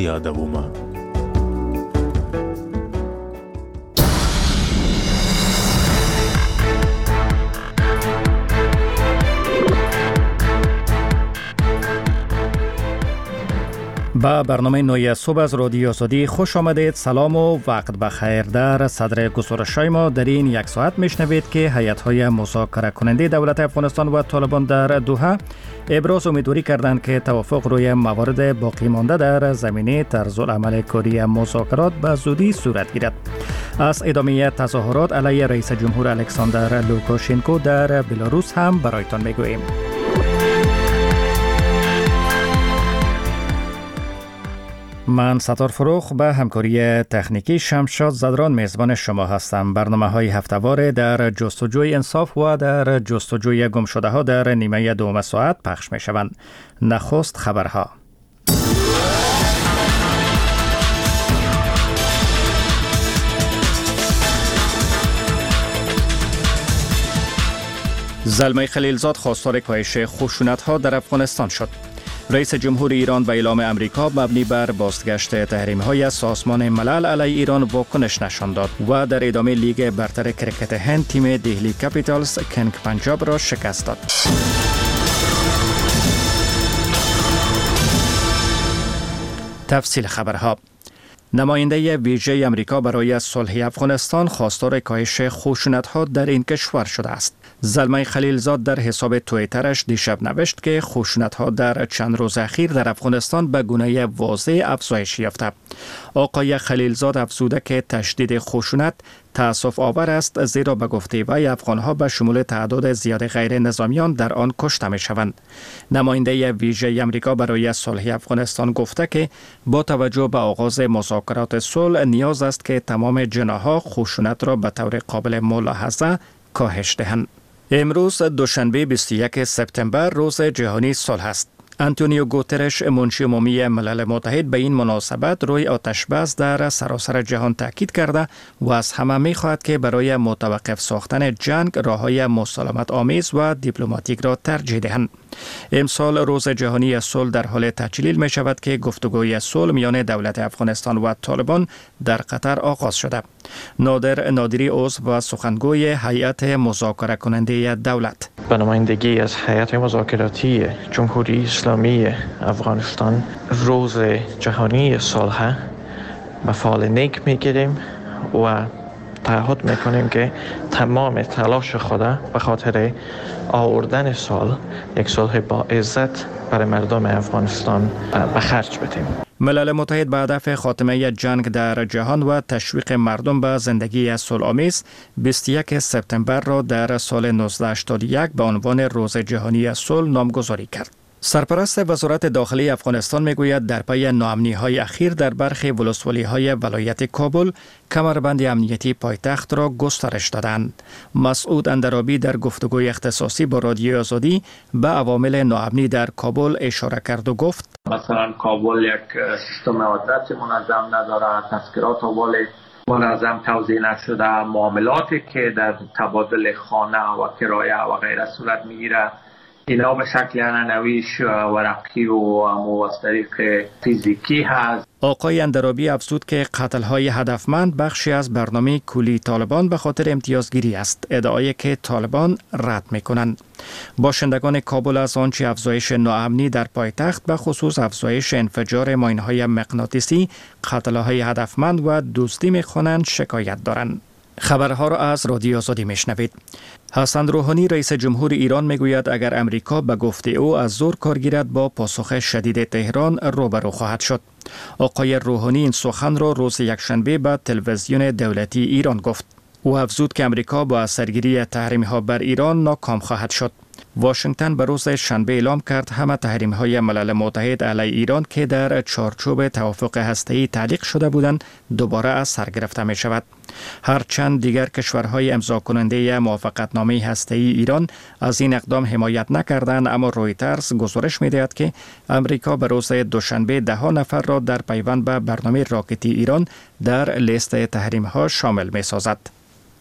یادوما. با برنامه نوی صبح از رادیو آزادی خوش آمدید. سلام و وقت بخیر. در صدر گزارش‌های ما در این یک ساعت میشنوید که هیئت‌های مذاکره کننده دولت افغانستان و طالبان در دوحه ابراز امیدواری کردند که توافق روی موارد باقی مانده در زمینه طرزالعمل کاری مذاکرات به زودی صورت گیرد. از ادامه تظاهرات علیه رئیس جمهور الکساندر لوکاشنکو در بلاروس هم برایتان میگوییم. من ستار فروخ به همکاری تکنیکی شمشاد زدران میزبان شما هستم. برنامه‌های هفته‌وار در جستجوی انصاف و در جستجوی گمشده‌ها در نیمه دوم ساعت پخش می‌شوند. نخست خبرها. زلمه خلیلزاد خواستار کاهش خشونت‌ها در افغانستان شد. رئیس جمهور ایران به اعلام امریکا مبنی بر بازگشت تحریم‌های سازمان ملل علیه ایران واکنش نشان داد و در ادامه لیگ برتر کرکت هند تیم دهلی کپیتالز کنگ پنجاب را شکست داد. تفصیل خبرها. نماینده ویژه امریکا برای صلح افغانستان خواستار کاهش خشونت‌ها در این کشور شده است. زلمه خلیلزاد در حساب توییترش دیشب نوشت که خشونت‌ها در چند روز اخیر در افغانستان به گونه واضح افزایش یافته. آقای خلیلزاد افزوده که تشدید خشونت تأسف آور است، زیرا به گفته وی افغان‌ها به شمول تعداد زیاد غیر نظامیان در آن کشته می‌شوند. نماینده ویژه امریکا برای صلح افغانستان گفته که با توجه به آغاز مذاکرات صلح نیاز است که تمام جناح‌ها خشونت را به طور قابل ملاحظه کاهش دهند. امروز دوشنبه 21 سپتامبر روز جهانی صلح است. آنتونیو گوترش منشی عمومی ملل متحد به این مناسبت روی آتش بس در سراسر جهان تاکید کرده و از همه می‌خواهد که برای متوقف ساختن جنگ راه‌های مسالمت آمیز و دیپلماتیک را ترجیح دهند. امسال روز جهانی صلح در حال تجلیل می شود که گفتگوی صلح میان دولت افغانستان و طالبان در قطر آغاز شده. نادر نادری عضو و سخنگوی هیئت مذاکره کننده دولت: به نمایندگی از هیئت مذاکراتی جمهوری اسلامی افغانستان روز جهانی صلح به فال نیک میگیریم و تعهد میکنیم که تمام تلاش خود به خاطر آوردن صلح، یک صلح با عزت برای مردم افغانستان به خرج بدیم. ملل متحد به هدف خاتمه جنگ در جهان و تشویق مردم به زندگی صلح‌آمیز 21 سپتامبر را در سال 1981 به عنوان روز جهانی صلح نامگذاری کرد. سرپرست وزارت داخلی افغانستان میگوید در پی ناامنی‌های اخیر در برخی ولسوالی‌های ولایت کابل کمربند امنیتی پایتخت را گسترش دادند. مسعود اندرابی در گفتگوی اختصاصی با رادیو آزادی به عوامل ناامنی در کابل اشاره کرد و گفت: مثلا کابل یک سیستم آدرس منظم ندارد، تذکرات اول منظم توزیع نشده، معاملاتی که در تبادل خانه و کرایه و غیره صورت میگیره اینا به شکل عنعنویش ورقی و از طریق فیزیکی هست. آقای اندرابی افزود که قتل‌های هدفمند بخشی از برنامه کلی طالبان به خاطر امتیازگیری است، ادعایی که طالبان رد می‌کنند. باشندگان کابل از آنچه افزایش ناامنی در پایتخت به خصوص افزایش انفجار ماین‌های مغناطیسی، قتل‌های هدفمند و دزدی می‌خوانند شکایت دارند. خبرها را از رادیو آزادی میشنوید. حسن روحانی رئیس جمهور ایران میگوید اگر امریکا به گفته او از زور کار گیرد با پاسخ شدید تهران روبرو خواهد شد. آقای روحانی این سخن را روز یکشنبه به تلویزیون دولتی ایران گفت. او افزود که امریکا با اثرگیری تحریم‌ها بر ایران ناکام خواهد شد. واشنگتن به روز شنبه اعلام کرد همه تحریم‌های ملل متحد علیه ایران که در چارچوب توافق هسته‌ای تعلیق شده بودند دوباره از سر گرفته می شود. هرچند دیگر کشورهای امضا کننده موافقتنامه هسته‌ای ایران از این اقدام حمایت نکردند، اما رویترز گزارش می‌دهد که امریکا به روز دوشنبه 10 نفر را در پیوند به برنامه راکتی ایران در لیست تحریم‌ها شامل می‌سازد.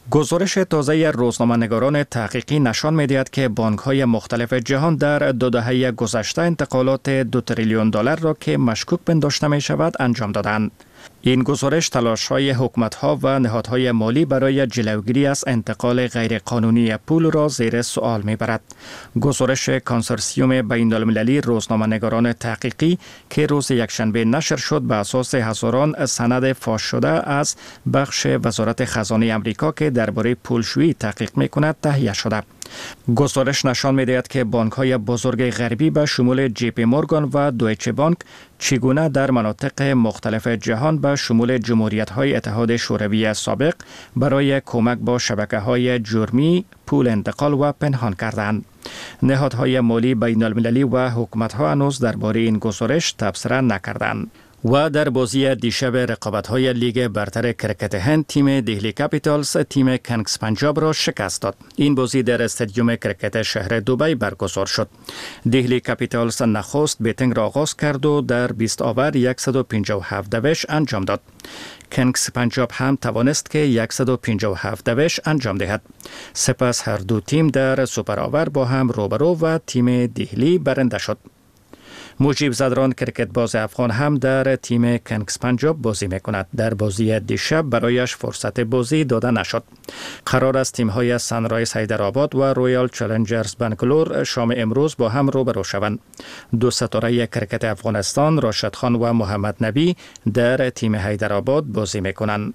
گزارش تازه روزنامه‌نگاران تحقیقی نشان می‌دهد که بانک‌های مختلف جهان در 2 دهه گذشته انتقالات 2 تریلیون دلار را که مشکوک پنداشته می‌شود انجام دادند. این گزارش تلاش‌های حکومت‌ها و نهادهای مالی برای جلوگیری از انتقال غیرقانونی پول را زیر سوال می‌برد. گزارش کنسورسیوم بین‌المللی روزنامه‌نگاران تحقیقی که روز یکشنبه نشر شد بر اساس هزاران سند فاش شده از بخش وزارت خزانه آمریکا که درباره پولشویی تحقیق می‌کند تهیه شده. گزارش نشان می‌دهد که بانک‌های بزرگ غربی به شمول جی پی مورگان و دویچه بانک چگونه در مناطق مختلف جهان به شمول جمهوریت‌های اتحاد شوروی سابق برای کمک با شبکه‌های جرمی پول انتقال و پنهان کردند. نهادهای مالی بین‌المللی و حکومت‌ها هنوز درباره این گزارش تبصره نکردند. و در بازی دیشب رقابت‌های لیگ برتر کرکت هند تیم دهلی کپیتالز تیم کنگز پنجاب را شکست داد. این بازی در استادیوم کرکت شهر دبی برگزار شد. دهلی کپیتالز نخست بیتینگ را آغاز کرد و در 20 آور 157 دوش انجام داد. کنگز پنجاب هم توانست که 157 دوش انجام دهد. سپس هر دو تیم در سوپر آور با هم روبرو و تیم دهلی برنده شد. مجیب زدران کرکت باز افغان هم در تیم کنگز پنجاب بازی میکند. در بازی دیشب برایش فرصت بازی داده نشد. قرار است تیم‌های سنرایز حیدرآباد و رویال چالنجرز بنگلور شام امروز با هم روبرو شوند. 2 ستاره کرکت افغانستان راشد خان و محمد نبی در تیم حیدرآباد بازی میکنند.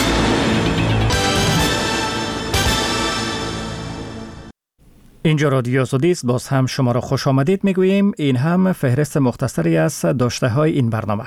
اینجا رادیو آزادی است. باز هم شما را خوش آمدید میگوییم. این هم فهرست مختصری از داشته های این برنامه.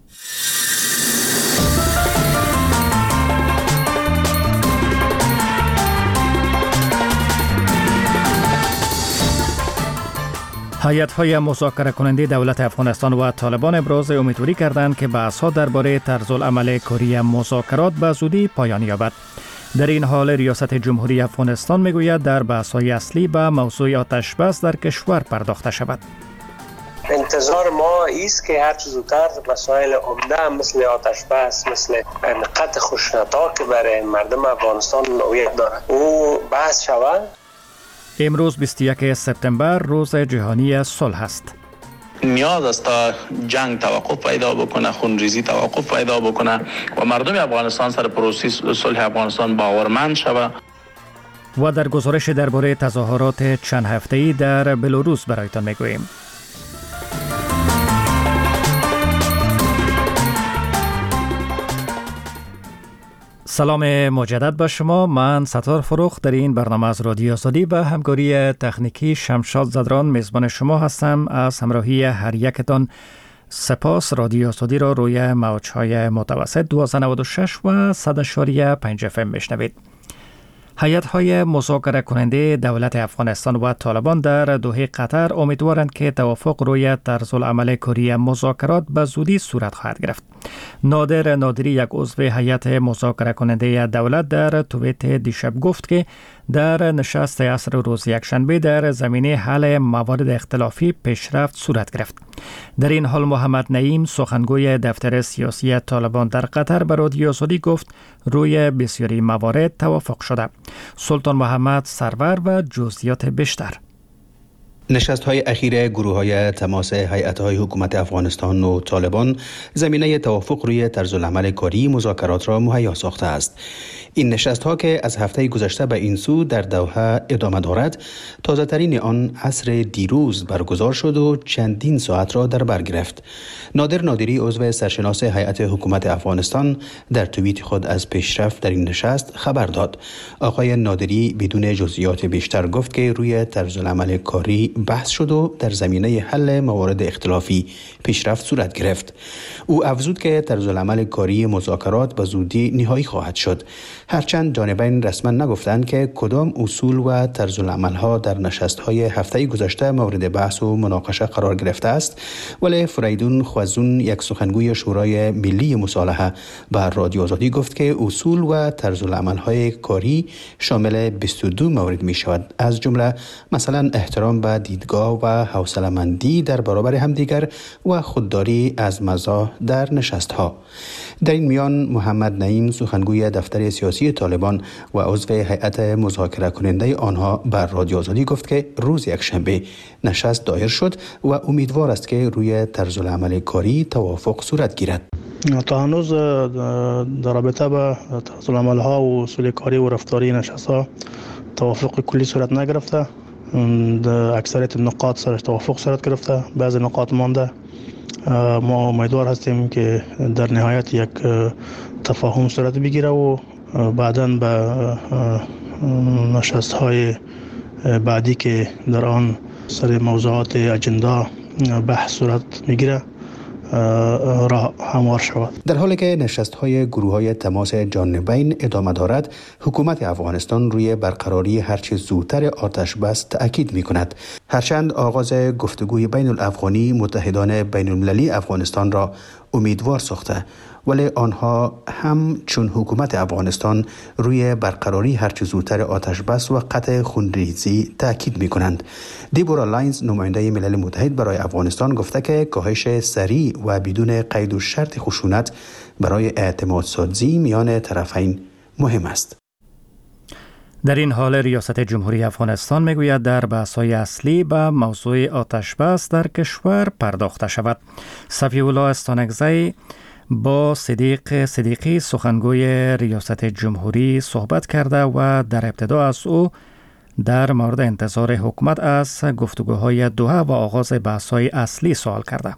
هیئت‌های مذاکره کننده دولت افغانستان و طالبان ابراز امیدواری کردند که بحث‌ها درباره طرزالعمل کاری مذاکرات به زودی پایان یابد. در این حال ریاست جمهوری افغانستان میگوید در بحث‌های اصلی به موضوع آتش بس در کشور پرداخته شود. انتظار ما است که هر چه زودتر مسائل عمده مثل آتش بس، مثل قطع خشونت‌ها که برای مردم افغانستان نوعیت دارد او بحث شود. امروز 21 سپتامبر روز جهانی صلح است. نیاز است تا جنگ توقف پیدا بکنه، خونریزی توقف پیدا بکنه و مردم افغانستان سر پروسه صلح افغانستان باورمند شود. و در گزارش درباره تظاهرات چند هفته‌ای در بلاروس برایتان میگوییم. سلام مجدد به شما. من ستار فروخ در این برنامه از رادیو آزادی به همکاری تکنیکی شمشاد زدران میزبان شما هستم. از همراهی هر یکتان سپاس. رادیو آزادی را روی موج‌های متوسط 1296 و 100.5 FM میشنوید. هیئت‌های مذاکره کننده دولت افغانستان و طالبان در دوحه قطر امیدوارند که توافق روی طرزالعمل کاری مذاکرات به زودی صورت خواهد گرفت. نادر نادری، یک عضو هیئت مذاکره کننده دولت، در توییت دیشب گفت که در نشست عصر روز یکشنبه در زمینه حل موارد اختلافی پیشرفت صورت گرفت. در این حال محمد نعیم، سخنگوی دفتر سیاسی طالبان در قطر، به رادیو آزادی گفت روی بسیاری موارد توافق شده. سلطان محمد سرور و جزئیات بیشتر. نشست‌های اخیر گروه‌های تماس هیئت‌های حکومت افغانستان و طالبان زمینه توافق روی طرزالعمل کاری مذاکرات را مهیا ساخته است. این نشست‌ها که از هفته گذشته به این سو در دوحه ادامه دارد، تازه‌ترین آن عصر دیروز برگزار شد و چندین ساعت را در بر گرفت. نادر نادری، عضو سرشناس هیئت حکومت افغانستان، در توییت خود از پیشرفت در این نشست خبر داد. آقای نادری بدون جزئیات بیشتر گفت که روی طرزالعمل کاری بحث شد و در زمینه حل موارد اختلافی پیشرفت صورت گرفت. او افزود که طرزالعمل کاری مذاکرات به زودی نهایی خواهد شد. هرچند جانبین رسما نگفتند که کدام اصول و طرزالعمل‌ها در نشست‌های هفته گذشته مورد بحث و مناقشه قرار گرفته است، ولی فریدون خوازون، یک سخنگوی شورای ملی مصالحه، به رادیو آزادی گفت که اصول و طرزالعمل‌های کاری شامل 22 مورد می‌شود، از جمله مثلا احترام به دیدگاه و حوصله‌مندی در برابر همدیگر و خودداری از مزاح در نشست‌ها. در این میان محمد نعیم سخنگوی دفتر سیاسی طالبان و عضو هیئت مذاکره کننده آنها بر رادیو آزادی گفت که روز یکشنبه نشست دایر شد و امیدوار است که روی طرزالعمل کاری توافق صورت گیرد. تا هنوز در رابطه با طرزالعمل‌ها و اصول کاری و رفتاری نشست‌ها توافق کلی صورت نگرفته. اکثریت نقاط سرش توافق صورت گرفته، بعضی نقاط مانده. ما امیدوار هستیم که در نهایت یک تفاهم صورت بگیره و بعداً به نشست‌های بعدی که در آن سر موضوعات اجندا بحث صورت میگیره راه هموار شود. در حالی که نشست‌های گروه‌های تماس جانبین ادامه دارد، حکومت افغانستان روی برقراری هرچه زودتر آتش بس تأکید می‌کند. هرچند آغاز گفتگوی بین الافغانی متحدان بین‌المللی افغانستان را امیدوار ساخته، ولی آنها هم چون حکومت افغانستان روی برقراری هرچه زودتر آتش بس و قطع خونریزی تاکید می‌کنند. دیبورا لاینز نماینده ملل متحد برای افغانستان گفته که کاهش سریع و بدون قید و شرط خشونت برای اعتماد سازی میان طرفین مهم است. در این حال ریاست جمهوری افغانستان میگوید در بحث‌های اصلی به موضوع آتش بس در کشور پرداخته شود. صفی الله استانکزی با صدیقی سخنگوی ریاست جمهوری صحبت کرده و در ابتدا از او در مورد انتظار حکومت از گفتگوهای دوحه و آغاز بحث‌های اصلی سوال کرده.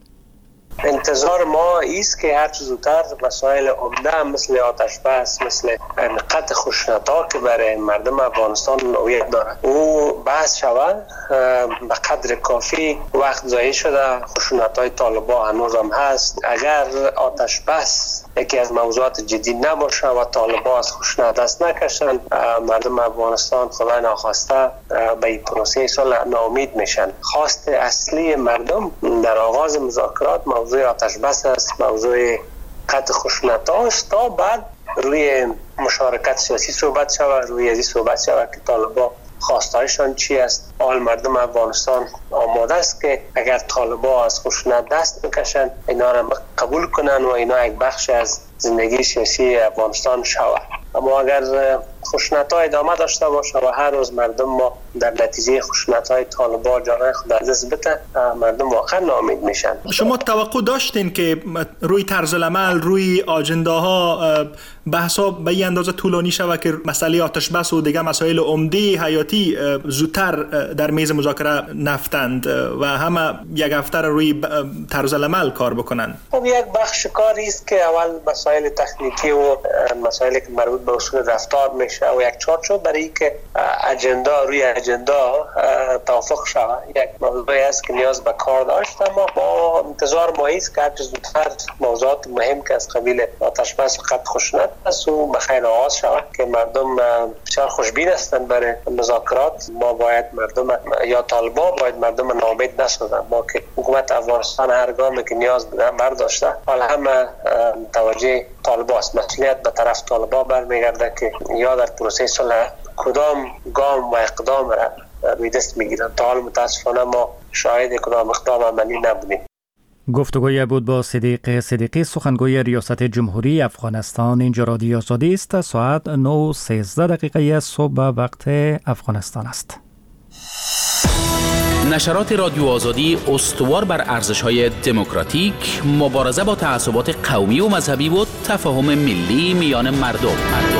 انتظار ما ایست که هر چه زودتر مسائل عمده مثل آتش بس، مثل قطع خشونت‌ها که برای مردم افغانستان اولویت دارد او بحث شود. به قدر کافی وقت ضایع شده، خشونت‌های طالبان هنوز هم هست. اگر آتش بس یکی از موضوعات جدی نباشه و طالبان از خشونت دست نکشن، مردم افغانستان خدای ناخواسته به این پروسه صلح ناامید میشن. خواست اصلی مردم در آغاز مذاکرات موضوع آتش بس است، موضوع قطع خشونت است، تا بعد روی مشارکت سیاسی صحبت شود، روی ازی صحبت شود که طالبان خواستایشان چی است. حال مردم افغانستان آماده است که اگر طالبان از خشونت دست بکشن اینا را قبول کنن و اینا یک بخش از زندگی سیاسی افغانستان شود. اما اگر خشونت‌ها ادامه داشته باشه و هر روز مردم ما در نتیجه خشونت‌های طالبان جانهای خود از دست بده، مردم واقعا ناامید میشن. شما توقع داشتین که روی طرز العمل، روی آجنداها بحثا به این اندازه طولانی شود که مسئله آتش بس و دیگه مسائل عمده حیاتی زودتر در میز مذاکره نفتند و همه یک هفته روی طرز العمل کار بکنند؟ خب یک بخش کاری است که اول مسائل تکنیکی و مسائلی که مربوط به اصول رفتار میشه و یک چارچوب برای که روی اجندا توافق شود یک موضوعی است که نیاز به کار داشت. اما با انتظار ما است که هر چه زودتر موضوعات مهم که از قبیل آتش بس و قطع خشونت است و به خیر آغاز شود که مردم بسیار خوشبین هستند برای مذاکرات. ما باید مردم یا طالبان باید مردم ناامید نسازند. ما که حکومت افغانستان هر گامی که نیاز برداشته، حالا همه توجه طالبان است. مسئولیت به طرف طالبان برمیگرده که یا در پروسه صلح کدام گام و اقدام را روی دست میگیرن. تا حال متاسفانه ما شاهد کدام اقدام عملی نبودیم. گفتگوی بود با صدیقی سخنگوی ریاست جمهوری افغانستان. اینجا رادیو آزادی است. ساعت 9:13 صبح وقت افغانستان است. نشرات رادیو آزادی استوار بر ارزش‌های دموکراتیک، مبارزه با تعصبات قومی و مذهبی و تفاهم ملی میان مردم.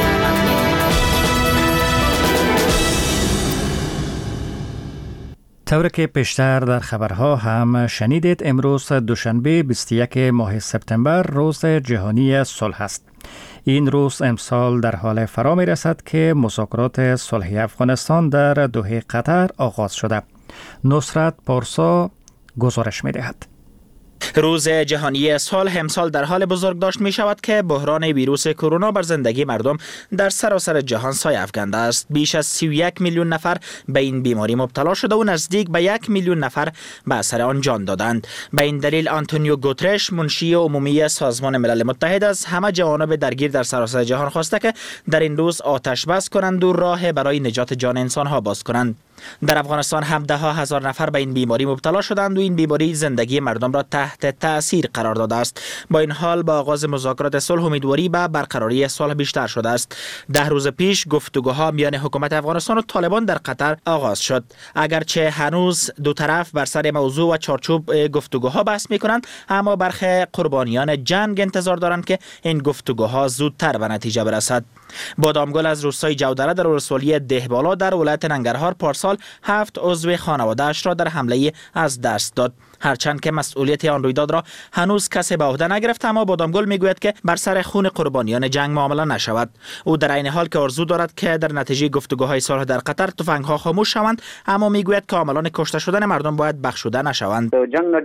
طور که پیشتر در خبرها هم شنیدید، امروز دوشنبه 21 ماه سپتامبر روز جهانی صلح است. این روز امسال در حال فرا می رسد که مذاکرات صلح افغانستان در دوحه قطر آغاز شده. نصرت پارسا گزارش می دهد. روز جهانی صلح امسال در حال بزرگداشت می شود که بحران ویروس کرونا بر زندگی مردم در سراسر جهان سایه افکنده است. بیش از 31 میلیون نفر به این بیماری مبتلا شده و نزدیک به 1 میلیون نفر به اثر آن جان دادند. به این دلیل آنتونیو گوترش، منشی عمومی سازمان ملل متحد، از همه جوانب درگیر در سراسر جهان خواسته که در این روز آتش بس کنند و راه برای نجات جان انسان ها باز کنند. در افغانستان هم ده ها هزار نفر به این بیماری مبتلا شدند و این بیماری زندگی مردم را تحت تأثیر قرار داده است. با این حال با آغاز مذاکرات صلح امیدواری به برقراری صلح بیشتر شده است. 10 روز پیش گفتگوها میان حکومت افغانستان و طالبان در قطر آغاز شد. اگرچه هنوز دو طرف بر سر موضوع و چارچوب گفتگوها بحث میکنند، اما برخی قربانیان جنگ انتظار دارند که این گفتگوها زودتر به نتیجه برسد. بادامگل از روستای جودره در ولسوالی دهبالا در ولایت ننگرهار پارسال 7 عضو خانواده‌اش را در حمله از دست داد. هرچند که مسئولیت آن رویداد را هنوز کسی به عهده نگرفت، اما بادامگل میگوید که بر سر خون قربانیان جنگ معامله نشود. او در عین حال که آرزو دارد که در نتیجه گفتگوهای صلح در قطر تفنگ‌ها خاموش شوند، اما میگوید که عاملان کشته شدن مردم باید بخشوده نشوند.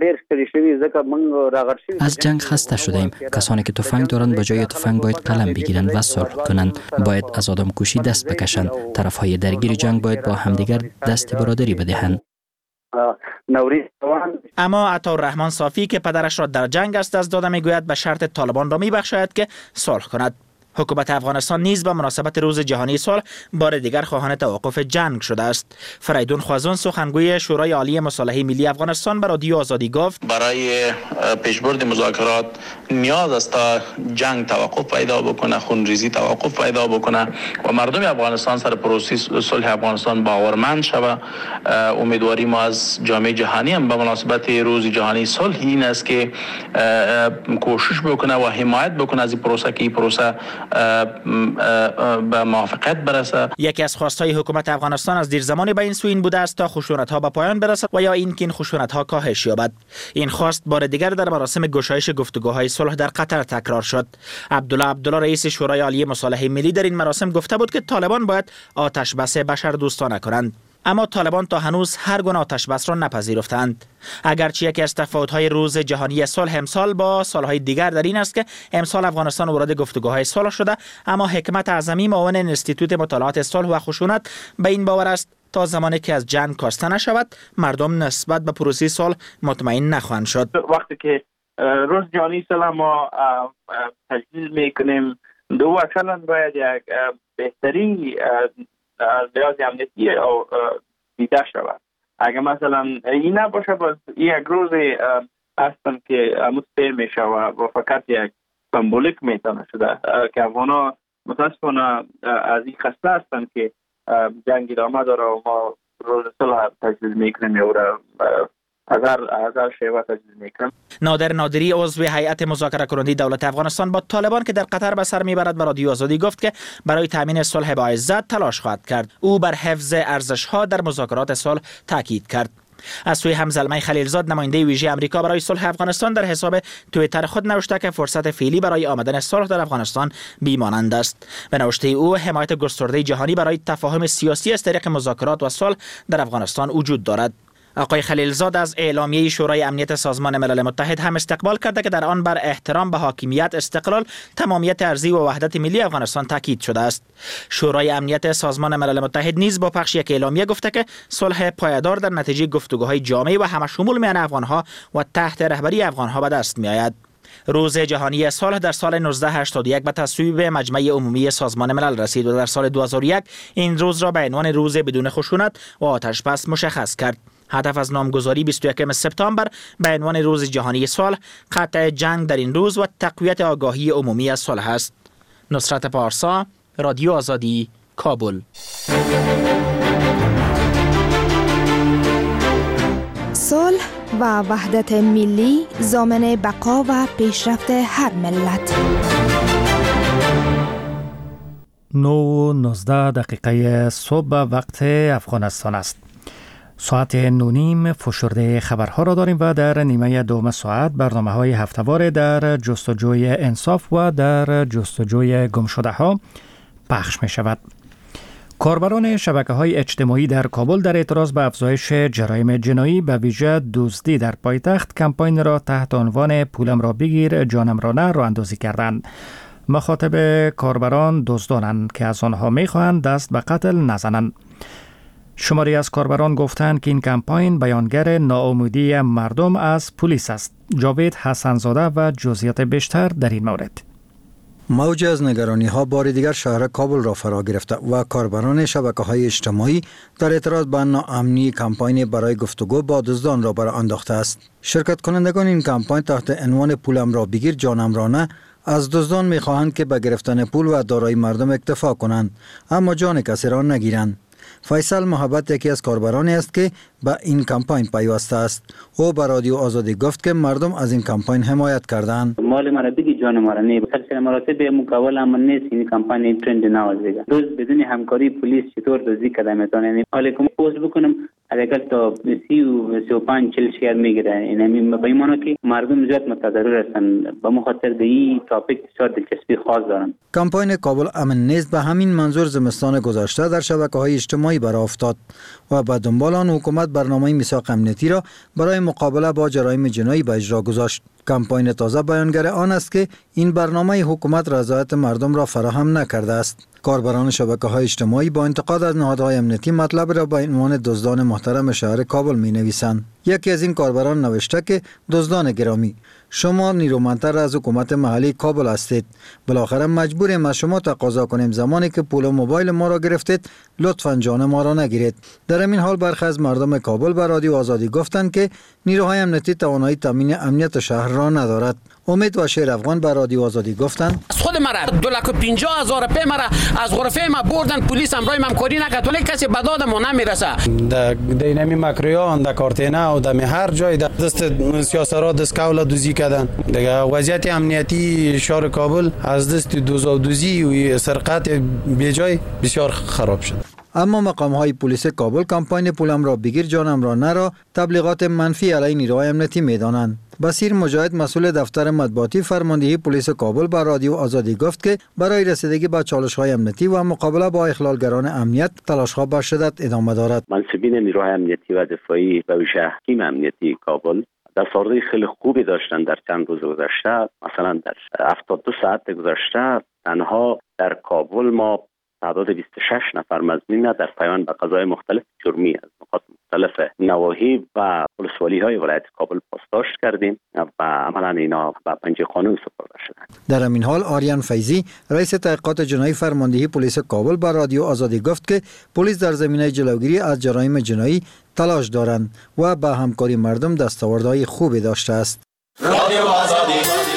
از جنگ خسته شدیم. کسانی که تفنگ دارند به جای تفنگ باید قلم بگیرند و صلح کنند. باید از آدمکشی دست بکشند. طرف‌های درگیر جنگ باید با همدیگر دست برادری بدهند. اما عطاالرحمن صافی که پدرش را در جنگ از دست داده میگوید به شرط طالبان را میبخشاید که صلح کند. حکومت افغانستان نیز به مناسبت روز جهانی صلح بار دیگر خواهان توقف جنگ شده است. فریدون خوازون سخنگوی شورای عالی مصالحه ملی افغانستان به رادیو آزادی گفت برای پیشبرد مذاکرات نیاز است تا جنگ توقف پیدا بکنه، خونریزی توقف پیدا بکنه و مردم افغانستان سر پروسه صلح افغانستان باورمند شود. امیدواری ما از جامعه جهانی هم به مناسبت روز جهانی صلح این است که کوشش بکنه و حمایت بکنه از این پروسه که این پروسه به موافقت برسه. یکی از خواستهای حکومت افغانستان از دیر زمانی به این سو این بوده است تا خشونت‌ها به پایان برسد و یا اینکه این خشونت‌ها کاهش یابد. این خواست بار دیگر در مراسم گشایش گفتگوهای صلح در قطر تکرار شد. عبدالله رئیس شورای عالی مصالحه ملی در این مراسم گفته بود که طالبان باید آتش بس بشردوستانه کنند. اما طالبان تا هنوز هر گونه آتش بس را نپذیرفتند. اگرچه یکی از تفاوت‌های روز جهانی صلح امسال با سالهای دیگر در این است که امسال افغانستان وارد گفتگوهای صلح شده، اما حکمت اعظمی معاون انستیتوت مطالعات صلح و خشونت به این باور است تا زمانی که از جنگ کاسته نشود مردم نسبت به پروسه صلح مطمئن نخواهند شد. وقتی که روز جهانی صلح ما تجلیل میکنیم، دو اصلا باید یک بهترین لحاظ امنیتی دیده شود. اگر مثلا این نباشه باز یک روز هستن که مستقیم میشه و فقط یک سمبولیک میتونه شده که افغانا متاسفانه از این خسته هستن که جنگ ادامه داره و ما روز صلح تجلیل میکنیم و هزار شیوه تجلیل میکنیم. نادر نادری عضو هیئت مذاکره کننده دولت افغانستان با طالبان که در قطر به سر میبرد به رادیو آزادی گفت که برای تامین صلح با عزت تلاش خواهد کرد. او بر حفظ ارزش‌ها در مذاکرات صلح تاکید کرد. از سوی هم زلمه خلیلزاد نماینده ویژه آمریکا برای صلح افغانستان در حساب توییتر خود نوشته که فرصت فعلی برای آمدن صلح در افغانستان بی‌مانند است. به نوشته او حمایت گسترده جهانی برای تفاهم سیاسی از طریق مذاکرات و صلح در افغانستان وجود دارد. آقای خلیلزاد از اعلامیه شورای امنیت سازمان ملل متحد هم استقبال کرده که در آن بر احترام به حاکمیت، استقلال، تمامیت ارضی و وحدت ملی افغانستان تاکید شده است. شورای امنیت سازمان ملل متحد نیز با پخش یک اعلامیه گفته که صلح پایدار در نتیجه گفتگوهای جامع و همشمول میان افغانها و تحت رهبری افغانها به دست میآید. روز جهانی صلح در سال 1981 به تصویب مجمع عمومی سازمان ملل رسید و در سال 2001 این روز را به عنوان روز بدون خشونت و آتش بس مشخص کرد. هدف از نامگذاری 21 سپتامبر به عنوان روز جهانی صلح قطع جنگ در این روز و تقویت آگاهی عمومی از صلح است. نصرت پارسا، رادیو آزادی، کابل. صلح و وحدت ملی ضامن بقا و پیشرفت هر ملت. 9:19 صبح وقت افغانستان است. ساعت 9:30 فشرده خبرها را داریم و در نیمه دوم ساعت برنامه‌های هفته‌وار در جستجوی انصاف و در جستجوی گمشده ها پخش می شود. کاربران شبکه‌های اجتماعی در کابل در اعتراض به افزایش جرایم جنایی به ویژه دزدی در پایتخت کمپاین را تحت عنوان پولم را بگیر جانم را نه راه اندازی کردند. مخاطب کاربران دزدانند که از آنها می‌خواهند دست به قتل نزنند. شماری از کاربران گفتند که این کمپاین بیانگر ناامیدی مردم از پلیس است. جاوید حسنزاده و جزئیات بیشتر در این مورد. موج از نگرانی ها بار دیگر شهر کابل را فرا گرفته و کاربران شبکه‌های اجتماعی در اعتراض به ناامنی کمپاین برای گفتگو با دزدان را برآورده انداخته است. شرکت کنندگان این کمپاین تحت عنوان پولم را بگیر جانم را نه از دزدان می‌خواهند که به گرفتن پول و دارایی مردم اکتفا کنند اما جان کسی را نگیرند. فیصل محبت یکی از کاربرانی است که به این کمپاین پیوسته است. او به رادیو آزادی گفت که مردم از این کمپاین حمایت کردند. مال مرا بگی جان مرا نه سلسله مراتب مقابل امن نیست. این کمپاین ترند نوازیگه دوز بدون همکاری پلیس چطور دزدی کرده میتونه علیکم پوست بکنم اگر تا 30 و 35 40 شهر میگیره این به ایمانه که مردم زیاد متضرر هستند به مخاطر این تاپیک بسیار دلچسپی خاص دارند. کمپاین کابل امن نیست به همین منظور زمستان گذشته در شبکه‌های اجتماعی برآ افتاد و به دنبال آن حکومت برنامه میثاق امنیتی را برای مقابله با جرایم جنایی به اجرا گذاشت. کمپاین تازه بیانگر آن است که این برنامه حکومت رضایت مردم را فراهم نکرده است. کاربران شبکه‌های اجتماعی با انتقاد از نهادهای امنیتی مطلب را به عنوان دزدان محترم شهر کابل می‌نویسند. یکی از این کاربران نوشته که دزدان گرامی، شما نیرومندتر از حکومت محلی کابل هستید. بالاخره مجبوریم از شما تقاضا کنیم زمانی که پول و موبایل ما را گرفتید لطفاً جان ما را نگیرید. در این حال برخی از مردم کابل به رادیو آزادی گفتند که نیروهای امنیتی توانایی تامین امنیت شهر را ندارد. امید و شیر افغان به رادیو آزادی گفتند از خود مرا 250,000 روپیه مرا از غرفه ما بردن پلیس همراه من کاری نکرد ولی کسی به داد ما نمیرسه. در دینامی مکریان در کارتینا و در هر جای دست سیاسرا دست کوله دوزی کردن. دیگه وضعیت امنیتی شهر کابل از دست دوزی و سرقت بیجای بسیار خراب شد. اما مقام‌های پلیس کابل کمپاین پولم را بگیر جانم را نه را تبلیغات منفی علیه نیروهای امنیتی می‌دانند. بصیر مجاهد مسئول دفتر مطبوعاتی فرماندهی پلیس کابل با رادیو آزادی گفت که برای رسیدگی به چالش‌های امنیتی و مقابله با اخلالگران امنیت تلاش‌ها به شدت ادامه دارد. منصبین نیروهای امنیتی و دفاعی و ویژه تیم امنیتی کابل دستاوردهای خیلی خوبی داشتن در چند روز گذشته. مثلا در 72 ساعت گذشته تنها در کابل ما تعداد 26 نفر مزمین در پیوند به قضای مختلف جرمی از نقاط مختلف نواحی و ولسوالی‌های ولایت کابل پاسداشت کردیم و عملاً اینا به پنجه قانون سپرده شدند. در همین حال آریان فیضی رئیس تحقیقات جنایی فرماندهی پلیس کابل با رادیو آزادی گفت که پلیس در زمینه جلوگیری از جرایم جنایی تلاش دارند و با همکاری مردم دستاوردهای خوبی داشته است. رادیو آزادی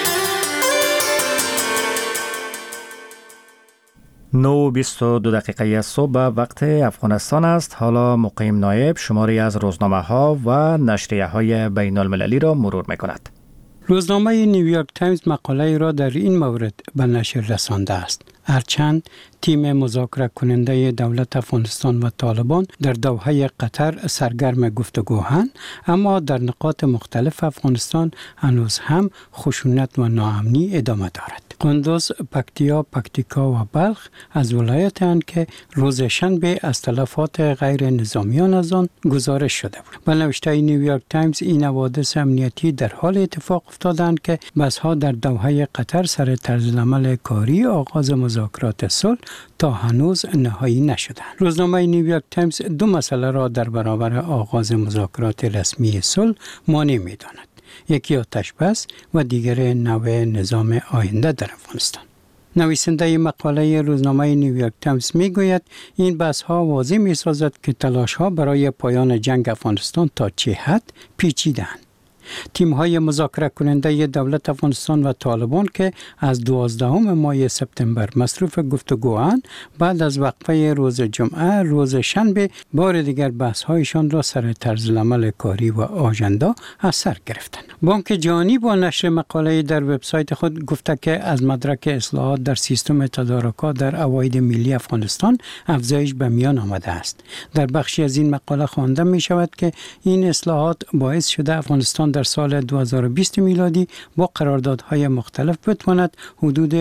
9:22 دقیقه صبح وقت افغانستان است. حالا مقیم نایب شماری از روزنامه ها و نشریه های بین المللی را مرور می کند. روزنامه نیویورک تایمز مقاله را در این مورد به نشر رسانده است. هرچند تیم مذاکره کننده دولت افغانستان و طالبان در دوحه قطر سرگرم گفتگوهند، اما در نقاط مختلف افغانستان هنوز هم خشونت و ناامنی ادامه دارد. قندوز، پکتیا، پکتیکا و بلخ از ولایت‌اند که روز شنبه از تلفات غیر نظامیان از آن گزارش شده بود. به نوشته نیویورک تایمز این حوادث امنیتی در حال اتفاق افتادند که بسها در دوحه قطر سر طرزالعمل کاری آغاز مذاکرات صلح تا هنوز نهایی نشدند. روزنامه نیویورک تایمز دو مسئله را در برابر آغاز مذاکرات رسمی صلح مانع می‌داند. یکی آتش بس و دیگر نوع نظام آینده در افغانستان. نویسنده مقاله روزنامه نیویورک تایمز میگوید این بحث ها واضح میسازد که تلاش ها برای پایان جنگ افغانستان تا چه حد پیچیده‌اند. تیم های مذاکره کننده دولت افغانستان و طالبان که از 12 ماه سپتامبر مصروف گفتگوان بعد از وقفه روز جمعه روز شنبه بار دیگر بحث هایشان را سر طرزالعمل کاری و آژاندا از سر گرفتند. بانک جهانی با نشر مقاله در وبسایت خود گفته که از مدرک اصلاحات در سیستم تدارکات در عواید ملی افغانستان افزایش به میان آمده است. در بخشی از این مقاله خوانده می شود که این اصلاحات باعث شده افغانستان در سال 2020 میلادی با قراردادهای مختلف بتواند حدود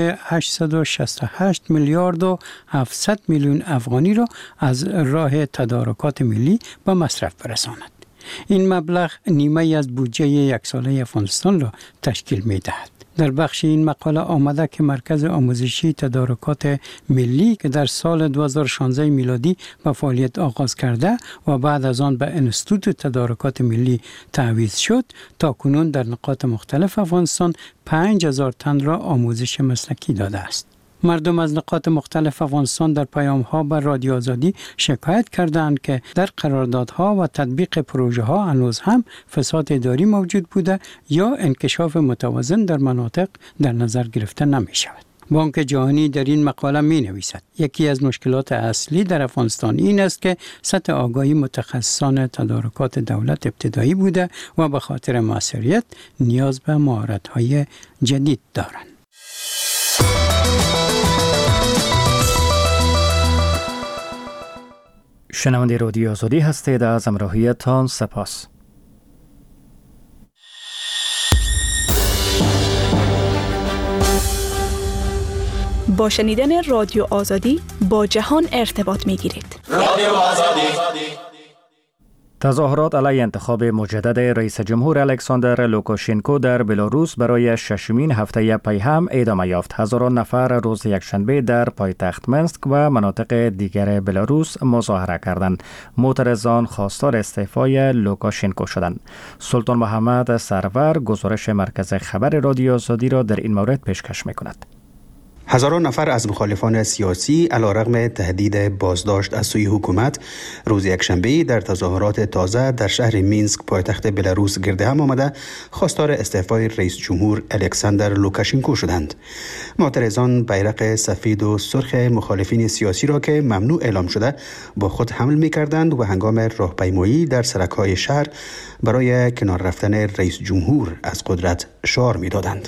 868 میلیارد و 700 میلیون افغانی را از راه تدارکات ملی به مصرف برساند. این مبلغ نیمه از بودجه یک ساله افغانستان را تشکیل می دهد. در بخش این مقاله آمده که مرکز آموزشی تدارکات ملی که در سال 2016 میلادی به فعالیت آغاز کرده و بعد از آن به انستیتوت تدارکات ملی تعویض شد، تا کنون در نقاط مختلف افغانستان 5000 تن را آموزش مسلکی داده است. مردم از نقاط مختلف افغانستان در پیام‌ها بر رادیو آزادی شکایت کردند که در قراردادها و تطبیق پروژه ها هنوز هم فساد اداری موجود بوده یا انکشاف متوازن در مناطق در نظر گرفته نمی شود. بانک جهانی در این مقاله می نویسد یکی از مشکلات اصلی در افغانستان این است که سطح آگاهی متخصصان تدارکات دولت ابتدایی بوده و به خاطر موثریت نیاز به مهارت‌های جدید دارند. شنونده رادیو آزادی هستید. از همراهیتان سپاس. با شنیدن رادیو آزادی با جهان ارتباط می گیرید. رادیو آزادی. تظاهرات علیه انتخاب مجدد رئیس جمهور الکساندر لوکاشنکو در بلاروس برای ششمین هفته پی هم ادامه یافت. هزاران نفر روز یکشنبه در پایتخت منسک و مناطق دیگر بلاروس مظاهره کردند. معترضان خواستار استعفای لوکاشنکو شدند. سلطان محمد سرور گزارش مرکز خبر رادیو آزادی را در این مورد پیشکش می‌کند. هزاران نفر از مخالفان سیاسی علیرغم تهدید بازداشت از سوی حکومت روز یکشنبه در تظاهرات تازه در شهر مینسک پایتخت بلاروس گرد هم آمده خواستار استعفای رئیس جمهور الکساندر لوکاشنکو شدند. معترضان بیرق سفید و سرخ مخالفین سیاسی را که ممنوع اعلام شده با خود حمل می‌کردند و هنگام راهپیمایی در سرک‌های شهر برای کنار رفتن رئیس جمهور از قدرت شعار می‌دادند.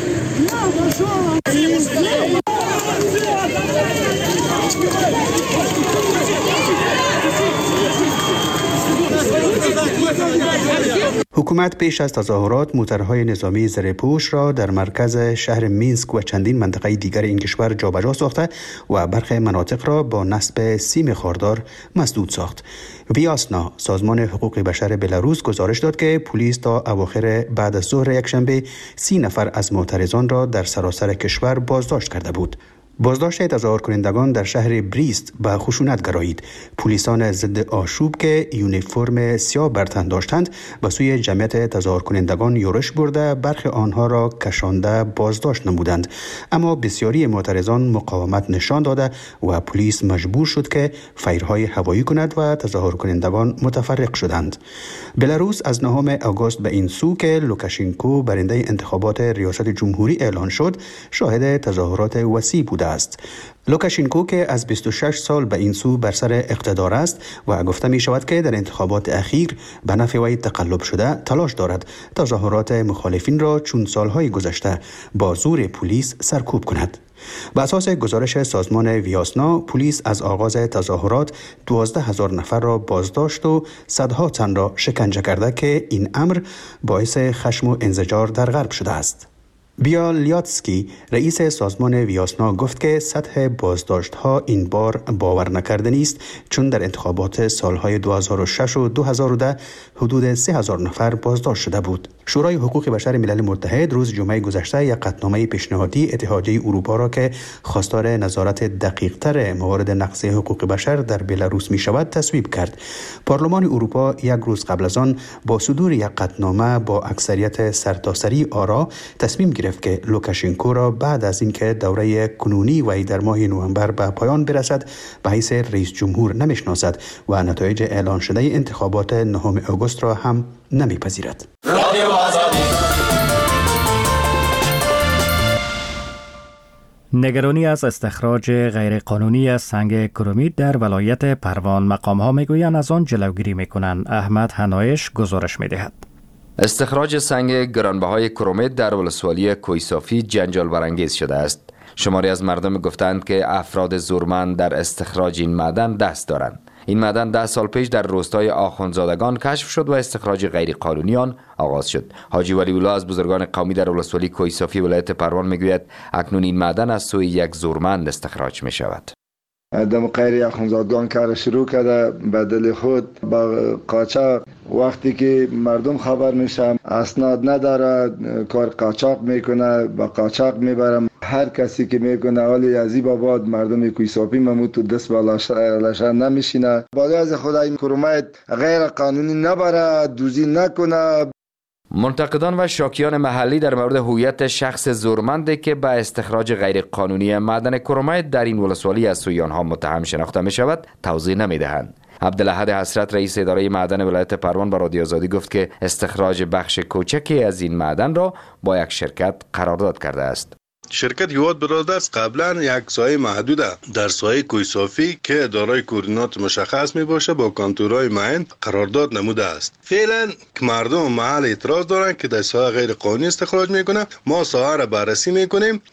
حکومت پیش از تظاهرات موترهای نظامی زره‌پوش را در مرکز شهر مینسک و چندین منطقه دیگر این کشور جابجا ساخته و برخی مناطق را با نصب سیم خاردار مسدود ساخت. ویاسنا، سازمان حقوق بشر بلاروس، گزارش داد که پلیس تا اواخر بعد از ظهر یکشنبه 30 نفر از معترضان را در سراسر کشور بازداشت کرده بود. بازداشت تظاهر کنندگان در شهر بریست به خشونت گرایید. پلیسان ضد آشوب که یونیفرم سیاه بر تن داشتند به سوی جمعیت تظاهر کنندگان یورش برده برخی آنها را کشانده بازداشت نمودند، اما بسیاری معترضان مقاومت نشان داده و پلیس مجبور شد که فیرهای هوایی کند و تظاهر کنندگان متفرق شدند. بلاروس از 9 آگوست به این سو که لوکاشنکو برنده انتخابات ریاست جمهوری اعلان شد شاهد تظاهرات وسیع بود است. لوکاشنکو که از 26 سال به این سو بر سر اقتدار است و گفته می شود که در انتخابات اخیر به نفع وی تقلب شده تلاش دارد تظاهرات مخالفین را چون سالهای گذشته با زور پلیس سرکوب کند. به اساس گزارش سازمان ویاسنا، پلیس از آغاز تظاهرات 12,000 نفر را بازداشت و صدها تن را شکنجه کرده که این امر باعث خشم و انزجار در غرب شده است. بیالیاتسکی رئیس سازمان ویاسنا گفت که سطح بازداشت‌ها این بار باور نکردنی است، چون در انتخابات سالهای 2006 و 2010 حدود 3,000 نفر بازداشت شده بود. شورای حقوق بشر ملل متحد روز جمعه گذشته یک قطعنامه پیشنهادی اتحادیه اروپا را که خواستار نظارت دقیق‌تر موارد نقض حقوق بشر در بلاروس می‌شود تصویب کرد. پارلمان اروپا یک روز قبل از آن با صدور یک قطعنامه با اکثریت سرتاسری آرا تصمیم گرفت که لوکاشنکو را بعد از اینکه دوره کنونی وی در ماه نوامبر به پایان برسد به حیث رئیس جمهور نمی‌شناسد و نتایج اعلان شده انتخابات 9 آگوست را هم نمی‌پذیرد. نگرانی از استخراج غیرقانونی از سنگ کرومیت در ولایت پروان مقام‌ها میگویند از آن جلوگیری میکنند. احمد حنایش گزارش میدهد. استخراج سنگ گرانبهای کرومیت در ولسوالی کوهصافی جنجال برانگیز شده است. شماری از مردم گفتند که افراد زورمند در استخراج این معدن دست دارند. این معدن 10 سال پیش در روستای آخوندزادگان کشف شد و استخراج غیرقانونی آن آغاز شد. حاجی ولی الله از بزرگان قومی در ولسوالی کوهصافی ولایت پروان میگوید اکنون این معدن از سوی یک زورمند استخراج می شود. دم غیر آخوندزادگان کار شروع کرده به دل خود با قاچاق وقتی که مردم خبر میشم اسناد نداره، کار قاچاق میکنه، با قاچاق میبرم. هر کسی که میکنه حالی عزیب آباد مردم کویساپی ممود تو دست بالاشر نمیشینه. باید از خدای کرومایت غیر قانونی نبره، دوزی نکنه. منتقدان و شاکیان محلی در مورد هویت شخص زورمندی که به استخراج غیر قانونی معدن کرومایت در این ولسوالی از سوی آنها متهم شناخته می شود توضیح نمی دهند. عبدالاحد حسرت رئیس اداره معدن ولایت پروان به رادیو آزادی گفت که استخراج بخش کوچکی از این معدن را با یک شرکت قرارداد کرده است. شرکت یواد برادرز قبلا یک سایه محدوده در سایه کویسافی که دارای کوردینات مشخص می باشه با کانتورهای معین قرارداد نموده است. فعلا که مردم محل اعتراض دارن که در سایه غیر قانونی استخراج میکنه، ما سایه را بررسی میکنیم.